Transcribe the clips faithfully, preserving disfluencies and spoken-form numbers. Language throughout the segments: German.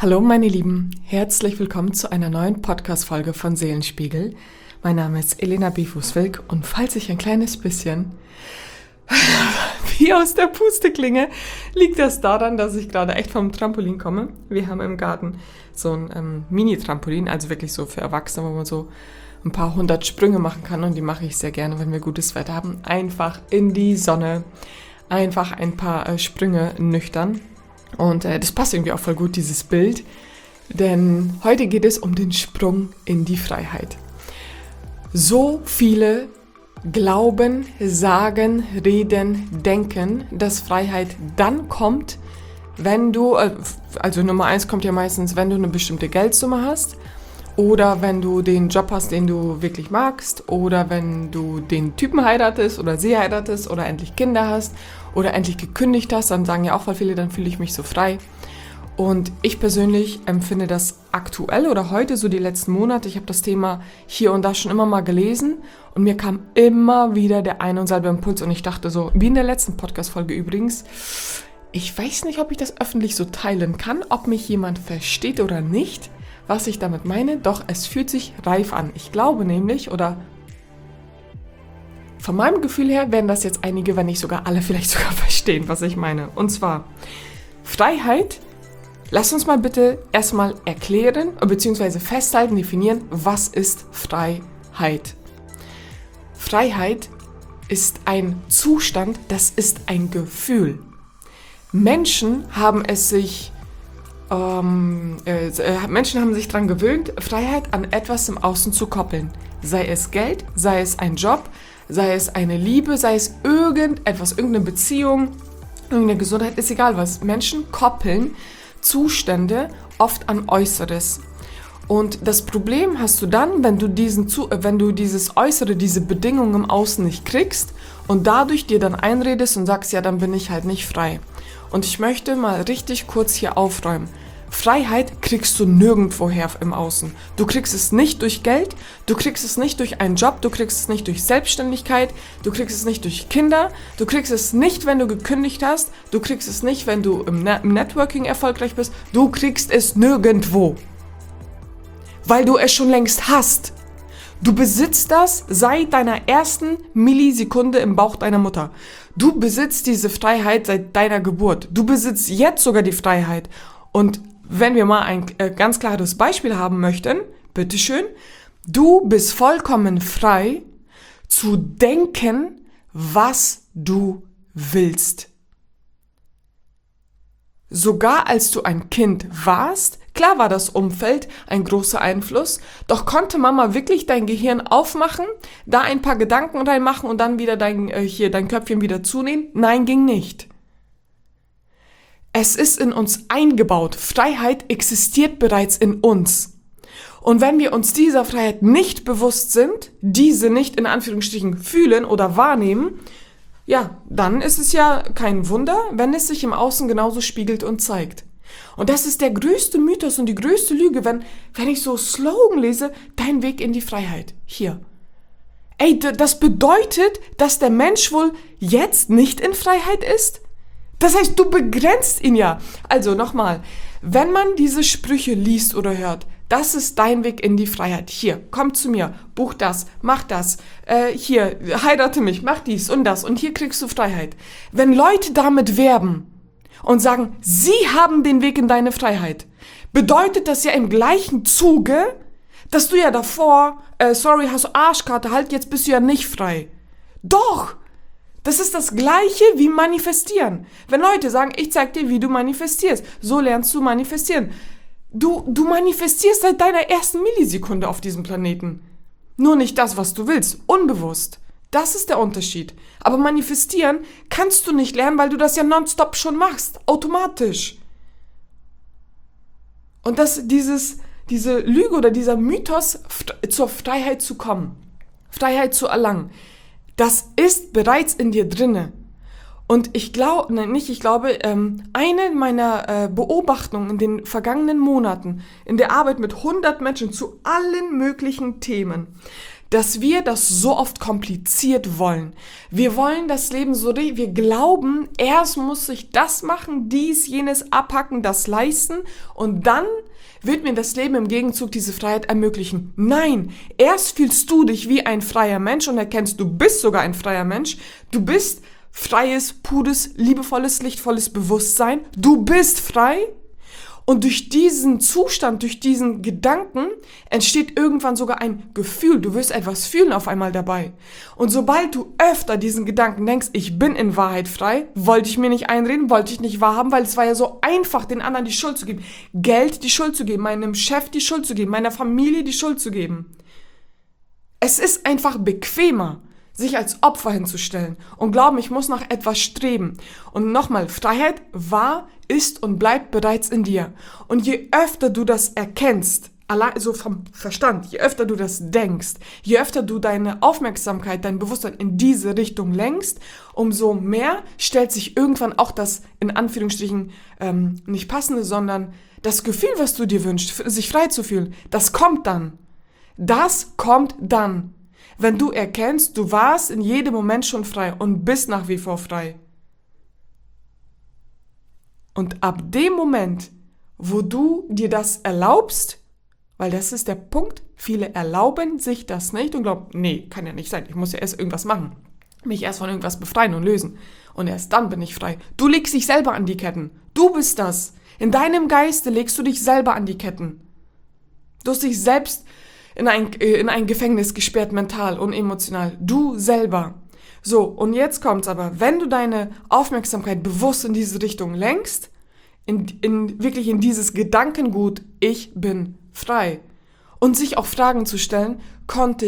Hallo meine Lieben, herzlich willkommen zu einer neuen Podcast-Folge von Seelenspiegel. Mein Name ist Elena Bifus-Wilk und falls ich ein kleines bisschen wie aus der Puste klinge, liegt das daran, dass ich gerade echt vom Trampolin komme. Wir haben im Garten so ein ähm, Mini-Trampolin, also wirklich so für Erwachsene, wo man so ein paar hundert Sprünge machen kann und die mache ich sehr gerne, wenn wir gutes Wetter haben. Einfach in die Sonne, einfach ein paar äh, Sprünge nüchtern. Und äh, das passt irgendwie auch voll gut, dieses Bild, denn heute geht es um den Sprung in die Freiheit. So viele glauben, sagen, reden, denken, dass Freiheit dann kommt, wenn du, also Nummer eins kommt ja meistens, wenn du eine bestimmte Geldsumme hast oder wenn du den Job hast, den du wirklich magst oder wenn du den Typen heiratest oder sie heiratest oder endlich Kinder hast oder endlich gekündigt hast, dann sagen ja auch voll viele, dann fühle ich mich so frei. Und ich persönlich empfinde das aktuell oder heute, so die letzten Monate, ich habe das Thema hier und da schon immer mal gelesen und mir kam immer wieder der ein und selbe Impuls und ich dachte so, wie in der letzten Podcast-Folge übrigens, ich weiß nicht, ob ich das öffentlich so teilen kann, ob mich jemand versteht oder nicht, was ich damit meine, doch es fühlt sich reif an. Ich glaube nämlich, oder von meinem Gefühl her werden das jetzt einige, wenn nicht sogar alle vielleicht sogar verstehen, was ich meine. Und zwar, Freiheit, lass uns mal bitte erstmal erklären, beziehungsweise festhalten, definieren, was ist Freiheit? Freiheit ist ein Zustand, das ist ein Gefühl. Menschen haben es sich, ähm, äh, Menschen haben sich daran gewöhnt, Freiheit an etwas im Außen zu koppeln. Sei es Geld, sei es ein Job, sei es eine Liebe, sei es irgendetwas, irgendeine Beziehung, irgendeine Gesundheit, ist egal was. Menschen koppeln Zustände oft an Äußeres. Und das Problem hast du dann, wenn du, diesen, wenn du dieses Äußere, diese Bedingungen im Außen nicht kriegst und dadurch dir dann einredest und sagst, ja, dann bin ich halt nicht frei. Und ich möchte mal richtig kurz hier aufräumen. Freiheit kriegst du nirgendwoher im Außen. Du kriegst es nicht durch Geld, du kriegst es nicht durch einen Job, du kriegst es nicht durch Selbstständigkeit, du kriegst es nicht durch Kinder, du kriegst es nicht, wenn du gekündigt hast, du kriegst es nicht, wenn du im, Ne- im Networking erfolgreich bist, du kriegst es nirgendwo. Weil du es schon längst hast. Du besitzt das seit deiner ersten Millisekunde im Bauch deiner Mutter. Du besitzt diese Freiheit seit deiner Geburt. Du besitzt jetzt sogar die Freiheit. Und wenn wir mal ein äh, ganz klares Beispiel haben möchten, bitteschön, du bist vollkommen frei zu denken, was du willst. Sogar als du ein Kind warst, klar war das Umfeld ein großer Einfluss, doch konnte Mama wirklich dein Gehirn aufmachen, da ein paar Gedanken reinmachen und dann wieder dein, äh, hier dein Köpfchen wieder zunehmen? Nein, ging nicht. Es ist in uns eingebaut. Freiheit existiert bereits in uns. Und wenn wir uns dieser Freiheit nicht bewusst sind, diese nicht in Anführungsstrichen fühlen oder wahrnehmen, ja, dann ist es ja kein Wunder, wenn es sich im Außen genauso spiegelt und zeigt. Und das ist der größte Mythos und die größte Lüge, wenn, wenn ich so Slogan lese, dein Weg in die Freiheit. Hier. Ey, d- das bedeutet, dass der Mensch wohl jetzt nicht in Freiheit ist? Das heißt, du begrenzt ihn ja. Also nochmal, wenn man diese Sprüche liest oder hört, das ist dein Weg in die Freiheit. Hier, komm zu mir, buch das, mach das, äh, hier, heirate mich, mach dies und das und hier kriegst du Freiheit. Wenn Leute damit werben und sagen, sie haben den Weg in deine Freiheit, bedeutet das ja im gleichen Zuge, dass du ja davor, äh, sorry, hast du Arschkarte, halt, jetzt bist du ja nicht frei. Doch! Das ist das Gleiche wie manifestieren. Wenn Leute sagen, ich zeig dir, wie du manifestierst, so lernst du manifestieren. Du, du manifestierst seit deiner ersten Millisekunde auf diesem Planeten. Nur nicht das, was du willst, unbewusst. Das ist der Unterschied. Aber manifestieren kannst du nicht lernen, weil du das ja nonstop schon machst, automatisch. Und das, dieses, diese Lüge oder dieser Mythos, zur Freiheit zu kommen, Freiheit zu erlangen, das ist bereits in dir drinne. Und ich glaube, nein, nicht ich glaube, ähm, eine meiner äh, Beobachtungen in den vergangenen Monaten in der Arbeit mit hundert Menschen zu allen möglichen Themen, dass wir das so oft kompliziert wollen. Wir wollen das Leben so, wir glauben, erst muss ich das machen, dies, jenes abhacken, das leisten und dann wird mir das Leben im Gegenzug diese Freiheit ermöglichen. Nein, erst fühlst du dich wie ein freier Mensch und erkennst, du bist sogar ein freier Mensch. Du bist freies, pures, liebevolles, lichtvolles Bewusstsein. Du bist frei. Und durch diesen Zustand, durch diesen Gedanken entsteht irgendwann sogar ein Gefühl. Du wirst etwas fühlen auf einmal dabei. Und sobald du öfter diesen Gedanken denkst, ich bin in Wahrheit frei, wollte ich mir nicht einreden, wollte ich nicht wahrhaben, weil es war ja so einfach, den anderen die Schuld zu geben. Geld die Schuld zu geben, meinem Chef die Schuld zu geben, meiner Familie die Schuld zu geben. Es ist einfach bequemer, sich als Opfer hinzustellen und glauben, ich muss nach etwas streben. Und nochmal, Freiheit war, ist und bleibt bereits in dir. Und je öfter du das erkennst, allein so vom Verstand, je öfter du das denkst, je öfter du deine Aufmerksamkeit, dein Bewusstsein in diese Richtung lenkst, umso mehr stellt sich irgendwann auch das, in Anführungsstrichen, ähm, nicht passende, sondern das Gefühl, was du dir wünschst, sich frei zu fühlen, das kommt dann. Das kommt dann. Wenn du erkennst, du warst in jedem Moment schon frei und bist nach wie vor frei. Und ab dem Moment, wo du dir das erlaubst, weil das ist der Punkt, viele erlauben sich das nicht und glauben, nee, kann ja nicht sein, ich muss ja erst irgendwas machen, mich erst von irgendwas befreien und lösen und erst dann bin ich frei. Du legst dich selber an die Ketten, du bist das. In deinem Geiste legst du dich selber an die Ketten. Du hast dich selbst in ein, in ein Gefängnis gesperrt, mental und emotional. Du selber. So, und jetzt kommt's aber, wenn du deine Aufmerksamkeit bewusst in diese Richtung lenkst, in, in, wirklich in dieses Gedankengut, ich bin frei, und sich auch Fragen zu stellen, konnte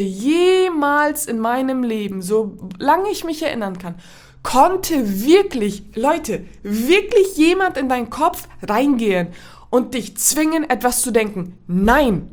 jemals in meinem Leben, solange ich mich erinnern kann, konnte wirklich, Leute, wirklich jemand in deinen Kopf reingehen und dich zwingen, etwas zu denken? Nein.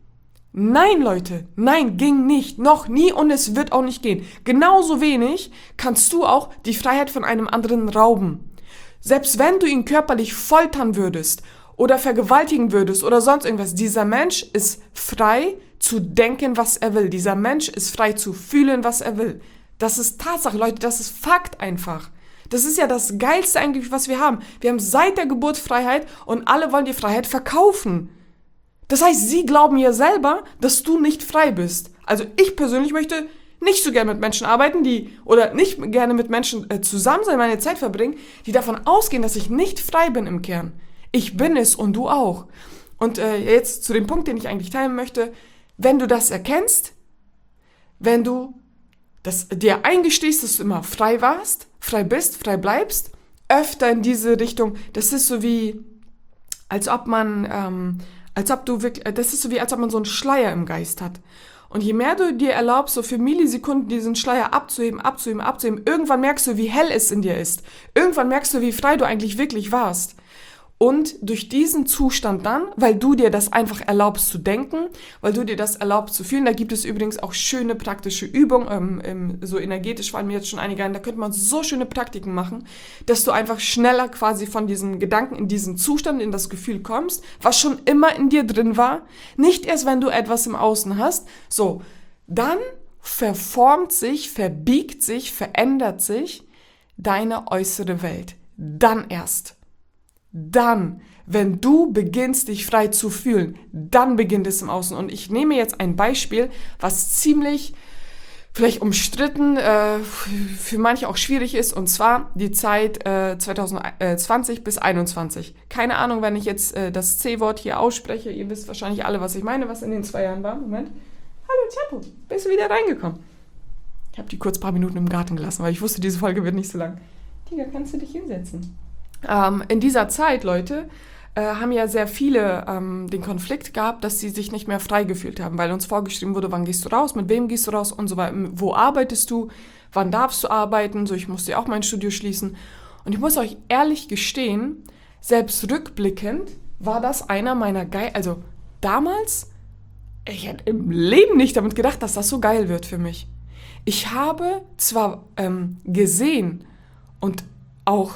Nein, Leute, nein, ging nicht, noch nie und es wird auch nicht gehen. Genauso wenig kannst du auch die Freiheit von einem anderen rauben. Selbst wenn du ihn körperlich foltern würdest oder vergewaltigen würdest oder sonst irgendwas, dieser Mensch ist frei zu denken, was er will. Dieser Mensch ist frei zu fühlen, was er will. Das ist Tatsache, Leute, das ist Fakt einfach. Das ist ja das Geilste eigentlich, was wir haben. Wir haben seit der Geburt Freiheit und alle wollen die Freiheit verkaufen. Das heißt, sie glauben ja selber, dass du nicht frei bist. Also ich persönlich möchte nicht so gerne mit Menschen arbeiten, die, oder nicht gerne mit Menschen äh, zusammen sein, meine Zeit verbringen, die davon ausgehen, dass ich nicht frei bin im Kern. Ich bin es und du auch. Und äh, jetzt zu dem Punkt, den ich eigentlich teilen möchte, wenn du das erkennst, wenn du das, dir eingestehst, dass du immer frei warst, frei bist, frei bleibst, öfter in diese Richtung, das ist so wie, als ob man... Ähm, Als ob du wirklich, das ist so wie, als ob man so einen Schleier im Geist hat. Und je mehr du dir erlaubst, so für Millisekunden diesen Schleier abzuheben, abzuheben, abzuheben, irgendwann merkst du, wie hell es in dir ist. Irgendwann merkst du, wie frei du eigentlich wirklich warst. Und durch diesen Zustand dann, weil du dir das einfach erlaubst zu denken, weil du dir das erlaubst zu fühlen, da gibt es übrigens auch schöne praktische Übungen, ähm, ähm, so energetisch fallen mir jetzt schon einige ein, da könnte man so schöne Praktiken machen, dass du einfach schneller quasi von diesem Gedanken in diesen Zustand, in das Gefühl kommst, was schon immer in dir drin war, nicht erst, wenn du etwas im Außen hast, so, dann verformt sich, verbiegt sich, verändert sich deine äußere Welt. Dann erst. Dann, wenn du beginnst, dich frei zu fühlen, dann beginnt es im Außen. Und ich nehme jetzt ein Beispiel, was ziemlich vielleicht umstritten, äh, für manche auch schwierig ist, und zwar die Zeit äh, zwanzig zwanzig bis einundzwanzig. Keine Ahnung, wenn ich jetzt äh, das C-Wort hier ausspreche, ihr wisst wahrscheinlich alle, was ich meine, was in den zwei Jahren war. Moment. Hallo Chapo, bist du wieder reingekommen? Ich habe die kurz ein paar Minuten im Garten gelassen, weil ich wusste, diese Folge wird nicht so lang. Tiger, kannst du dich hinsetzen? Ähm, in dieser Zeit, Leute, äh, haben ja sehr viele ähm, den Konflikt gehabt, dass sie sich nicht mehr frei gefühlt haben, weil uns vorgeschrieben wurde, wann gehst du raus, mit wem gehst du raus und so weiter, wo arbeitest du, wann darfst du arbeiten, so, ich musste ja auch mein Studio schließen. Und ich muss euch ehrlich gestehen, selbst rückblickend war das einer meiner geil, also damals, ich hätte im Leben nicht damit gedacht, dass das so geil wird für mich. Ich habe zwar ähm, gesehen und auch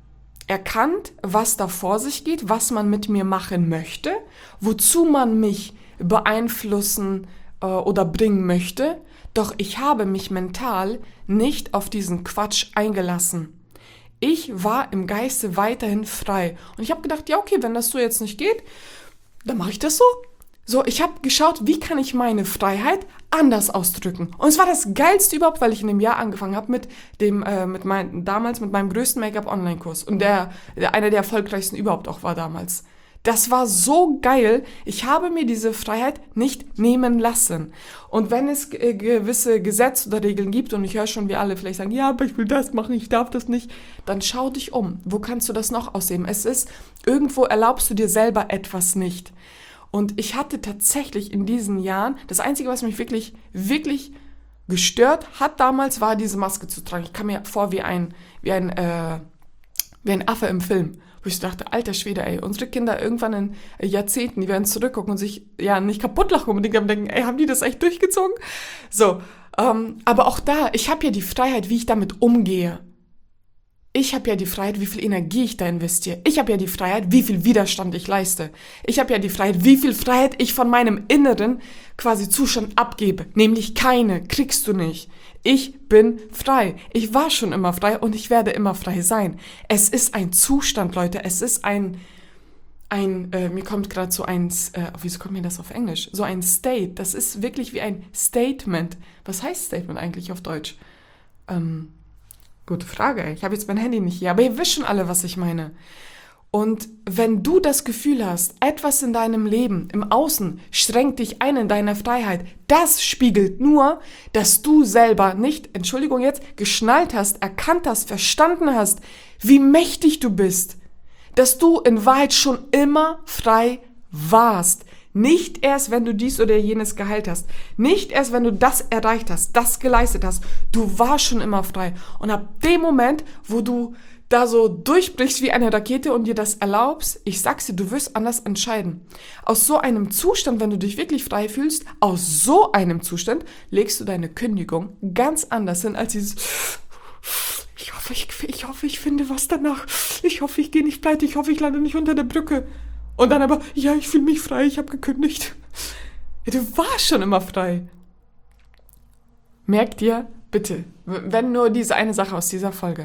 erkannt, was da vor sich geht, was man mit mir machen möchte, wozu man mich beeinflussen äh, oder bringen möchte, Doch ich habe mich mental nicht auf diesen Quatsch eingelassen. Ich war im Geiste weiterhin frei. Und ich habe gedacht, ja okay, wenn das so jetzt nicht geht, dann mache ich das so. So, ich habe geschaut, wie kann ich meine Freiheit anders ausdrücken. Und es war das Geilste überhaupt, weil ich in dem Jahr angefangen habe mit dem, äh, mit mein, damals mit meinem größten Make-up-Online-Kurs. Und der, der einer der erfolgreichsten überhaupt auch war damals. Das war so geil. Ich habe mir diese Freiheit nicht nehmen lassen. Und wenn es äh, gewisse Gesetze oder Regeln gibt, und ich höre schon, wie alle vielleicht sagen, ja, aber ich will das machen, ich darf das nicht, dann schau dich um. Wo kannst du das noch ausleben? Es ist, irgendwo erlaubst du dir selber etwas nicht. Und ich hatte tatsächlich in diesen Jahren, das Einzige, was mich wirklich, wirklich gestört hat damals, war diese Maske zu tragen. Ich kam mir vor wie ein, wie ein, äh, wie ein Affe im Film. Wo ich dachte, alter Schwede, ey, unsere Kinder irgendwann in Jahrzehnten, die werden zurückgucken und sich, ja, nicht kaputt lachen unbedingt, aber denken, ey, haben die das echt durchgezogen? So, ähm, aber auch da, ich habe ja die Freiheit, wie ich damit umgehe. Ich habe ja die Freiheit, wie viel Energie ich da investiere. Ich habe ja die Freiheit, wie viel Widerstand ich leiste. Ich habe ja die Freiheit, wie viel Freiheit ich von meinem inneren quasi Zustand abgebe. Nämlich keine, kriegst du nicht. Ich bin frei. Ich war schon immer frei und ich werde immer frei sein. Es ist ein Zustand, Leute. Es ist ein, ein äh, mir kommt gerade so ein, äh, wieso kommt mir das auf Englisch? So ein State. Das ist wirklich wie ein Statement. Was heißt Statement eigentlich auf Deutsch? Ähm... Gute Frage, ey. Ich habe jetzt mein Handy nicht hier, aber ihr wisst schon alle, was ich meine. Und wenn du das Gefühl hast, etwas in deinem Leben, im Außen, schränkt dich ein in deiner Freiheit, das spiegelt nur, dass du selber nicht, Entschuldigung jetzt, geschnallt hast, erkannt hast, verstanden hast, wie mächtig du bist. Dass du in Wahrheit schon immer frei warst. Nicht erst, wenn du dies oder jenes geheilt hast. Nicht erst, wenn du das erreicht hast, das geleistet hast. Du warst schon immer frei. Und ab dem Moment, wo du da so durchbrichst wie eine Rakete und dir das erlaubst, ich sag's dir, du wirst anders entscheiden. Aus so einem Zustand, wenn du dich wirklich frei fühlst, aus so einem Zustand legst du deine Kündigung ganz anders hin, als dieses ich hoffe, ich, ich hoffe, ich finde was danach. Ich hoffe, ich gehe nicht pleite. Ich hoffe, ich lande nicht unter der Brücke. Und dann aber, ja, ich fühle mich frei, ich habe gekündigt. Ja, du warst schon immer frei. Merkt dir, bitte, wenn nur diese eine Sache aus dieser Folge.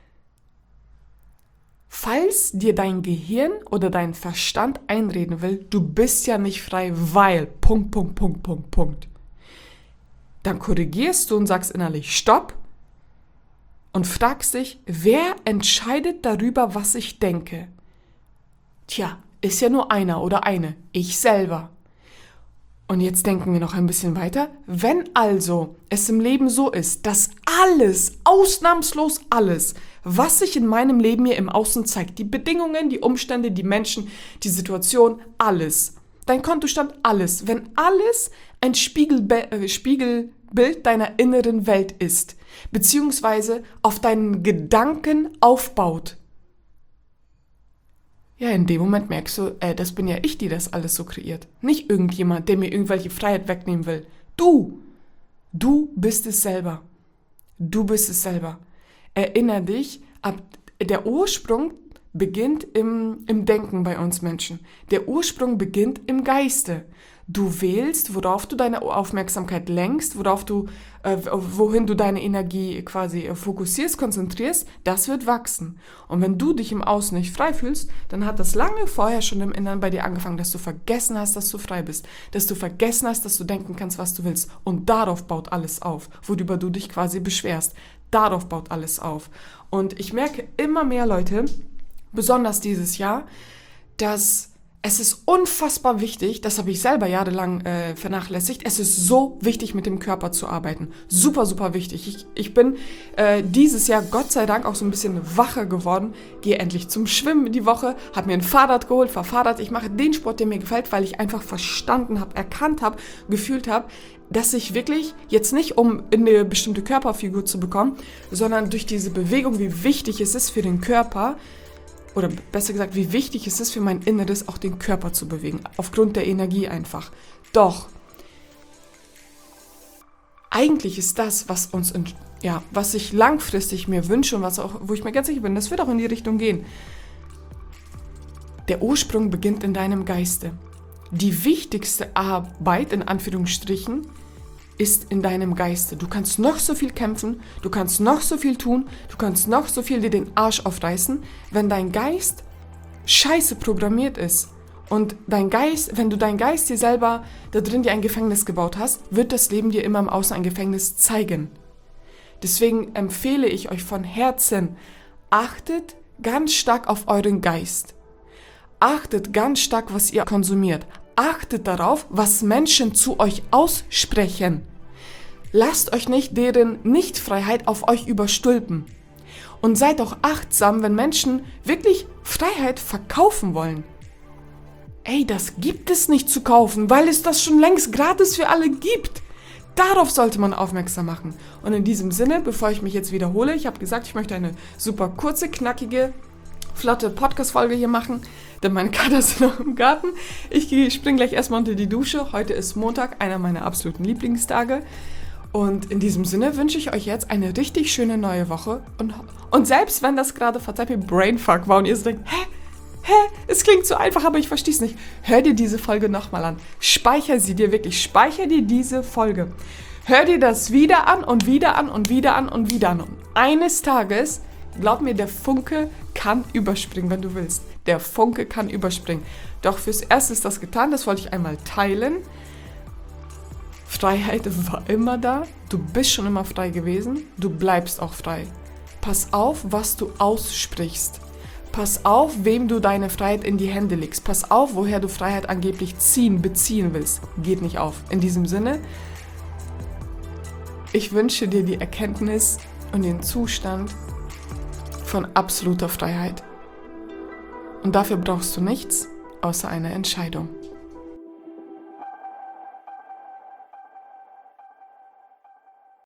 Falls dir dein Gehirn oder dein Verstand einreden will, du bist ja nicht frei, weil, Punkt, Punkt, Punkt, Punkt, Punkt. Dann korrigierst du und sagst innerlich, stopp, und fragst dich, wer entscheidet darüber, was ich denke? Tja, ist ja nur einer oder eine, ich selber. Und jetzt denken wir noch ein bisschen weiter. Wenn also es im Leben so ist, dass alles, ausnahmslos alles, was sich in meinem Leben hier im Außen zeigt, die Bedingungen, die Umstände, die Menschen, die Situation, alles, dein Kontostand, alles, wenn alles ein Spiegelbe- äh, Spiegelbild deiner inneren Welt ist, beziehungsweise auf deinen Gedanken aufbaut, ja, in dem Moment merkst du, äh, das bin ja ich, die das alles so kreiert. Nicht irgendjemand, der mir irgendwelche Freiheit wegnehmen will. Du, du bist es selber. Du bist es selber. Erinner dich, ab, der Ursprung beginnt im, im Denken bei uns Menschen. Der Ursprung beginnt im Geiste. Du wählst, worauf du deine Aufmerksamkeit lenkst, worauf du, äh, wohin du deine Energie quasi fokussierst, konzentrierst, das wird wachsen. Und wenn du dich im Außen nicht frei fühlst, dann hat das lange vorher schon im Inneren bei dir angefangen, dass du vergessen hast, dass du frei bist, dass du vergessen hast, dass du denken kannst, was du willst. Und darauf baut alles auf, worüber du dich quasi beschwerst. Darauf baut alles auf. Und ich merke immer mehr Leute, besonders dieses Jahr, dass es ist unfassbar wichtig, das habe ich selber jahrelang äh, vernachlässigt, es ist so wichtig, mit dem Körper zu arbeiten. Super, super wichtig. Ich, ich bin äh, dieses Jahr Gott sei Dank auch so ein bisschen wacher geworden, gehe endlich zum Schwimmen die Woche, habe mir ein Fahrrad geholt, fahre Fahrrad. Ich mache den Sport, der mir gefällt, weil ich einfach verstanden habe, erkannt habe, gefühlt habe, dass ich wirklich jetzt nicht, um eine bestimmte Körperfigur zu bekommen, sondern durch diese Bewegung, wie wichtig es ist für den Körper, oder besser gesagt, wie wichtig es ist für mein Inneres, auch den Körper zu bewegen, aufgrund der Energie einfach. Doch, eigentlich ist das, was uns, in, ja, was ich langfristig mir wünsche und was auch, wo ich mir ganz sicher bin, das wird auch in die Richtung gehen. Der Ursprung beginnt in deinem Geiste. Die wichtigste Arbeit, in Anführungsstrichen, ist in deinem Geiste. Du kannst noch so viel kämpfen, du kannst noch so viel tun, du kannst noch so viel dir den Arsch aufreißen, wenn dein Geist scheiße programmiert ist. Und dein Geist, wenn du dein Geist dir selber da drin dir ein Gefängnis gebaut hast, wird das Leben dir immer im Außen ein Gefängnis zeigen. Deswegen empfehle ich euch von Herzen, achtet ganz stark auf euren Geist. Achtet ganz stark, was ihr konsumiert. Achtet darauf, was Menschen zu euch aussprechen. Lasst euch nicht deren Nichtfreiheit auf euch überstülpen. Und seid auch achtsam, wenn Menschen wirklich Freiheit verkaufen wollen. Ey, das gibt es nicht zu kaufen, weil es das schon längst gratis für alle gibt. Darauf sollte man aufmerksam machen. Und in diesem Sinne, bevor ich mich jetzt wiederhole, ich habe gesagt, ich möchte eine super kurze, knackige, flotte Podcast-Folge hier machen, denn meine Kater sind noch im Garten. Ich springe gleich erstmal unter die Dusche. Heute ist Montag, einer meiner absoluten Lieblingstage. Und in diesem Sinne wünsche ich euch jetzt eine richtig schöne neue Woche. Und, und selbst wenn das gerade, verzeiht mir, Brainfuck war und ihr so denkt, hä? Hä? Es klingt so einfach, aber ich verstehe es nicht. Hör dir diese Folge nochmal an. Speicher sie dir wirklich. Speicher dir diese Folge. Hör dir das wieder an und wieder an und wieder an und wieder an. Und eines Tages, glaub mir, der Funke kann überspringen, wenn du willst. Der Funke kann überspringen. Doch fürs Erste ist das getan. Das wollte ich einmal teilen. Freiheit war immer da. Du bist schon immer frei gewesen. Du bleibst auch frei. Pass auf, was du aussprichst. Pass auf, wem du deine Freiheit in die Hände legst. Pass auf, woher du Freiheit angeblich ziehen, beziehen willst. Geht nicht auf. In diesem Sinne, ich wünsche dir die Erkenntnis und den Zustand von absoluter Freiheit. Und dafür brauchst du nichts außer eine Entscheidung.